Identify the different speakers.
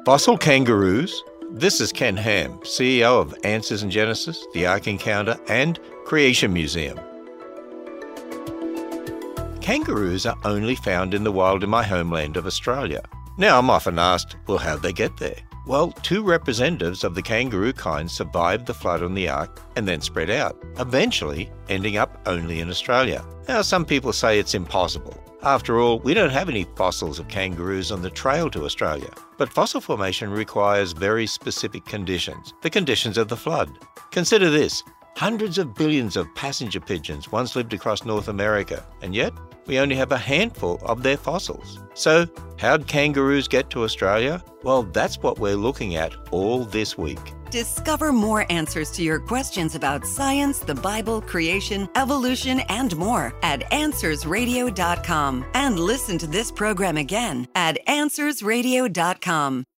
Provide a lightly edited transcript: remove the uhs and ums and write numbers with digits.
Speaker 1: Fossil kangaroos. This is Ken Ham, CEO of Answers in Genesis, the Ark Encounter, and Creation Museum. Kangaroos are only found in the wild in my homeland of Australia. Now, I'm often asked, well, how'd they get there? Well, 2 representatives of the kangaroo kind survived the flood on the Ark and then spread out, eventually ending up only in Australia. Now, some people say it's impossible. After all, we don't have any fossils of kangaroos on the trail to Australia. But fossil formation requires very specific conditions, the conditions of the flood. Consider this. Hundreds of billions of passenger pigeons once lived across North America, and yet we only have a handful of their fossils. So, how'd kangaroos get to Australia? Well, that's what we're looking at all this week.
Speaker 2: Discover more answers to your questions about science, the Bible, creation, evolution, and more at AnswersRadio.com. And listen to this program again at AnswersRadio.com.